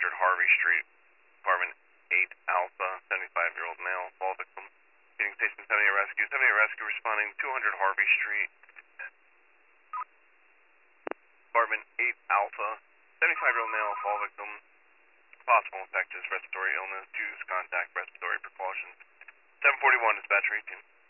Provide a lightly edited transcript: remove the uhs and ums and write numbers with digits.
Harvey Street, apartment 8 Alpha, 75-year-old male, fall victim. Getting station 78 rescue. 78 rescue responding 200 Harvey Street, apartment 8 Alpha, 75-year-old male, fall victim. Possible infectious respiratory illness. Use contact respiratory precautions. 741 dispatch 18.